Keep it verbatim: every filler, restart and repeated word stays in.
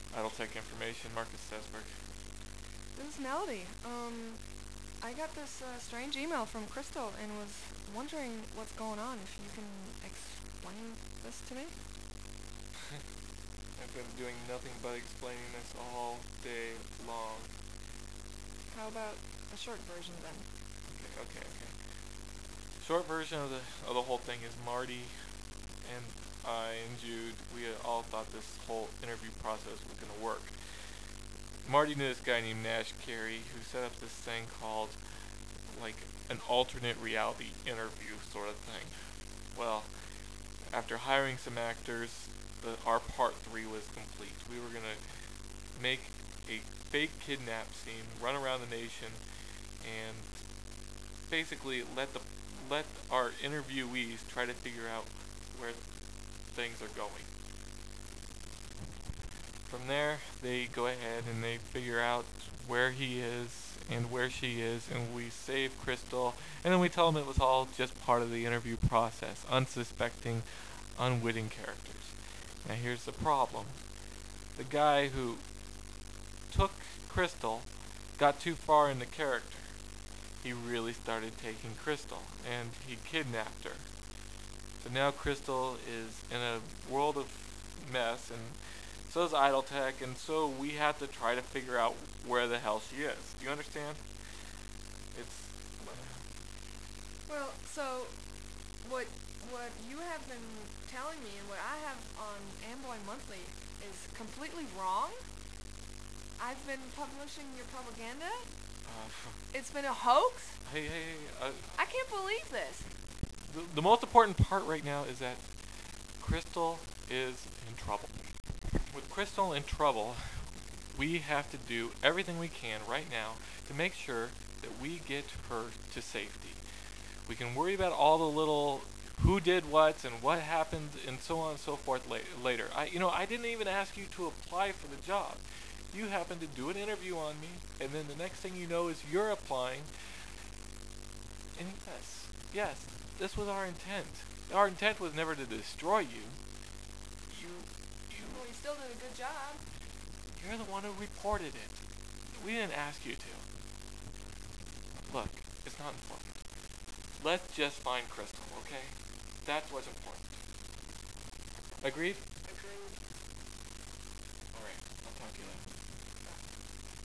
Idletech Information, Marcus Sesberg. This is Melody. Um, I got this uh, strange email from Crystal and was wondering what's going on. If you can explain this to me? I've been doing nothing but explaining this all day long. How about a short version then? Okay, okay, okay. Short version of the of the whole thing is Marty and I and Jude, we all thought this whole interview process was going to work. Marty knew this guy named Nash Carey who set up this thing called like an alternate reality interview sort of thing. Well, after hiring some actors, the, our part three was complete. We were gonna make a fake kidnap scene, run around the nation, and basically let the let our interviewees try to figure out where things are going. From there, they go ahead and they figure out where he is and where she is, and we save Crystal, and then we tell them it was all just part of the interview process, unsuspecting, unwitting characters. Now here's the problem. The guy who took Crystal got too far into character. He really started taking Crystal, and he kidnapped her. So now Crystal is in a world of mess, and so is Idletech, and so we have to try to figure out where the hell she is. Do you understand? It's Well, so what what you have been telling me and what I have on Amboy Monthly is completely wrong. I've been publishing your propaganda. uh, It's been a hoax. hey, hey, hey. Uh, I can't believe this. the, the most important part right now is that Crystal is in trouble. With Crystal in trouble, we have to do everything we can right now to make sure that we get her to safety. We can worry about all the little who did what and what happened and so on and so forth la- later. I, you know, I didn't even ask you to apply for the job. You happened to do an interview on me, and then the next thing you know is you're applying. And yes, yes, this was our intent. Our intent was never to destroy you. You, you, Well, you still did a good job. you're the one who reported it. We didn't ask you to. Look, it's not important. Let's just find Crystal, okay? That's what's important. Agreed? Agreed. Alright, I'll talk to you later.